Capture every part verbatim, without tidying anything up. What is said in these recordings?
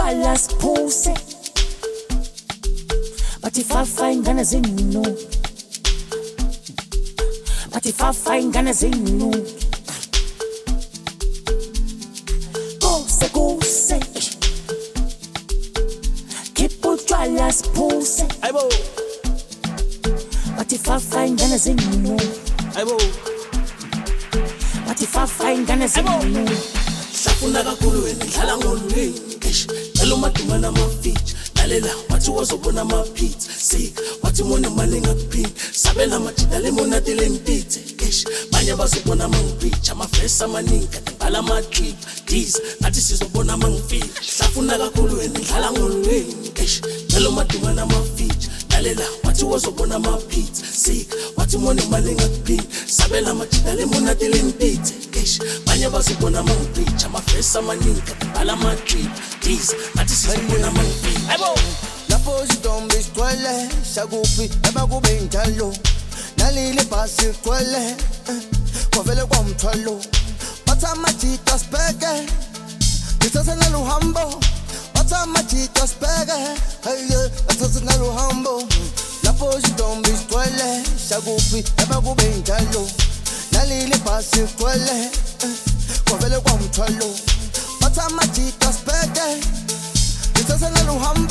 utshwala siphuse bathi fafa ingane zenu bathi fafa ingane zenu kuse kuse khipha utshwala siphuse ayibo bathi fafa ingane zenu ayibo bathi fafa ingane zenu hlafuna kakhulu wena ngihlala ngolwini cela umadumana amafeature lalela wathi wazobona ama-pits sika wathi mone mali ngakuphini sabela amajida lemonati lempitse banye bazobona amangipitcha amafesi amaningi kade ngibhala ama-trip diza ngathi sizobona amangifika hlafuna kakhulu wena ngihlala ngolwini cela umadumana amafeature lalela wathi wazobona ama-pits sika wathi mone mali ngakuphini sabela amajida lemonati lempitse banye bazobona amangipitcha amafesi amaningi kade ngibhala ama-trip diza ngathi sizobona amangifika ayibo lapho sidombe sigcwele shakuphi emakube njalo nalile bhasi ligcwele kwavele kwamthwalo bathi amajita sibheke ngithathe naluhambo bathi amajita sibheke haye ngithathe naluhambo lapho sidombe sigcwele shakuphi emakube njalo nalile bhasi ligcwele kwavele kwamthwalo bathi amajita sibheke ngithathe naluhambo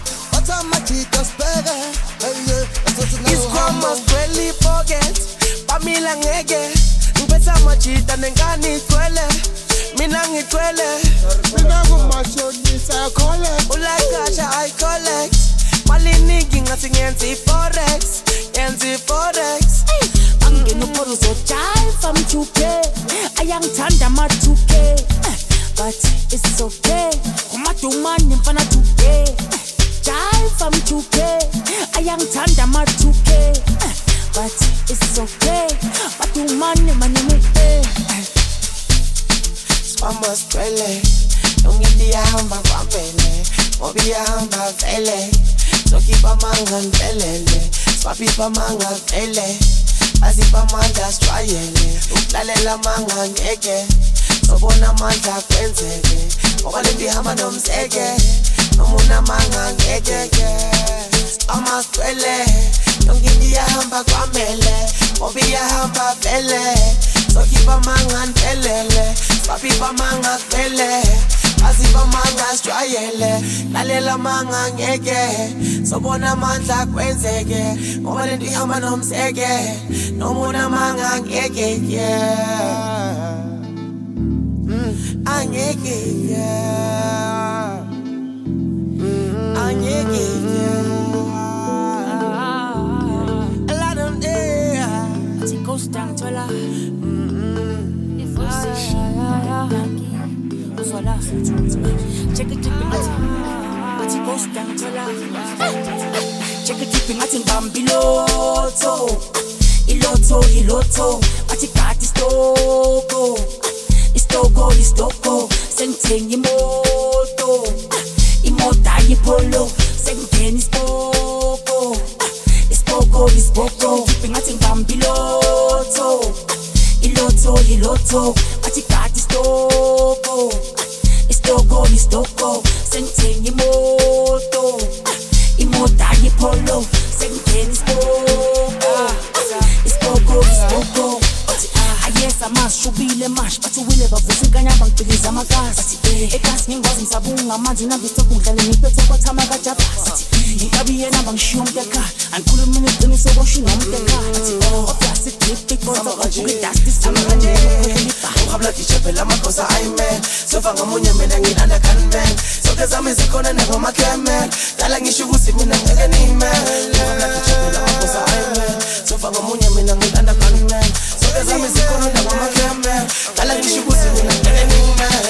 isikhwama sigcwele pocket bamila ngeke ngiphethe amajita nengane igcwele mina ngigcwele mina ngumashonisa collect ulakasha I collect mali ningi ngathi ngenza i-forex ngenza i-forex angena uphoru zojive am two K ayangithanda ama two K but it's okay umadumane mfana two K jive am two K ayangithanda ama two K but it's okay madumane manene Mama spele Nongindi hamba kwambele Mobi hamba vele Soki pa manga nvelele Swapi pa manga vele Asi pa manga strayele Uklalela manga ngeke Sobona manga kwenzeke Okalindi hamba nomseke Nomuna manga ngeke Mama spele Nongindi hamba kwambele Mobi hamba vele Soki pa manga nvelele Papi pa manga kwele Asi pa manga strayele Lalela manga ngeke Sobona mandla kwenzeke Ngoba lento ihamba nomseke Nomuna manga ngeke Angeke Angeke A lot of day Ati goes down to la check it deep ati ati goes down to la check it deep ati bambiloto iloto iloto ati kati stoko istoko istoko sengithenga imoto imota yipolo sengingena ispoko ispoko ispoko deep ati bambiloto iloto iloto ati kati stoko istoko istoko sengithenga imoto imota yipolo sengingena ispoko ispoko ispoko ayesa mashubile mash bathi wile bavusa inkanya bangicikisa amakasi ekasi ngingwazi ngisabunga amanzi nabisoko ngidlale ngiphethe kwathama kajabasi inkabi yena bangishiya umuntu ekhaya angikhuluma iqiniso koshina umuntu ekhaya obviously deep because of the dusty summer Uhabla kichapela makosa amen Sofa ngamunye mina ngilanda kanmen Soke zami zikhona nebo makemel Dala ngisho ukuthi mina ngeke nimel Uhabla kichapela makosa amen Sofa ngamunye mina ngilanda kanmen Soke zami zikhona nebo makemel Dala ngisho ukuthi mina ngeke nimel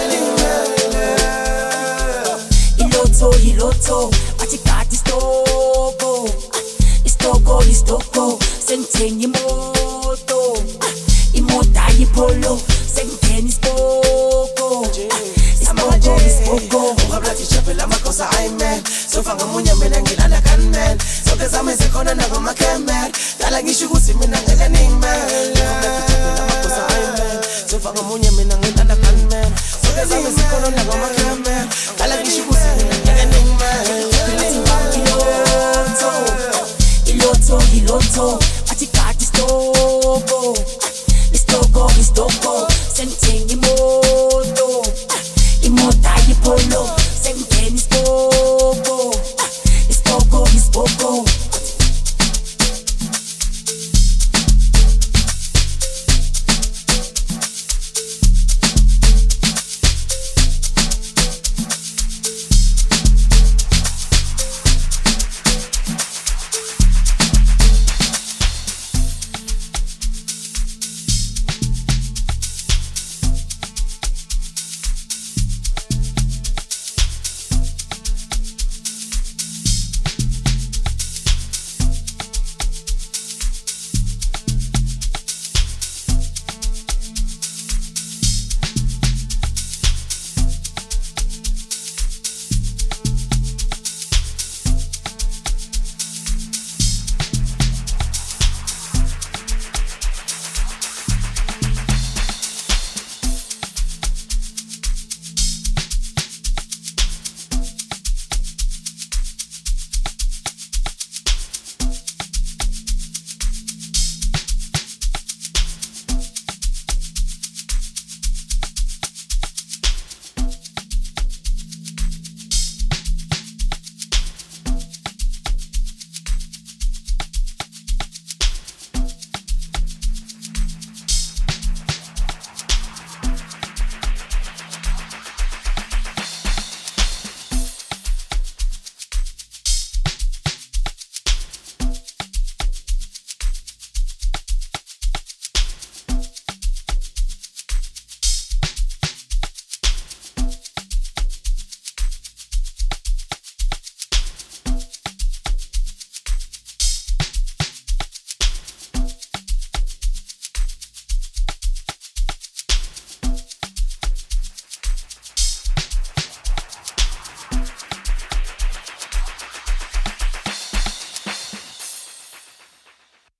Iloto iloto athi kati stoko Istoko istoko sengithenga imoto imota yipolo sengingena ispoko ispoko ispoko Uhabla kichapela makosa amen Sofa ngamunye mina ngilanda kanmen Soke zami zikhona nebo makemel Dala ngisho ukuthi mina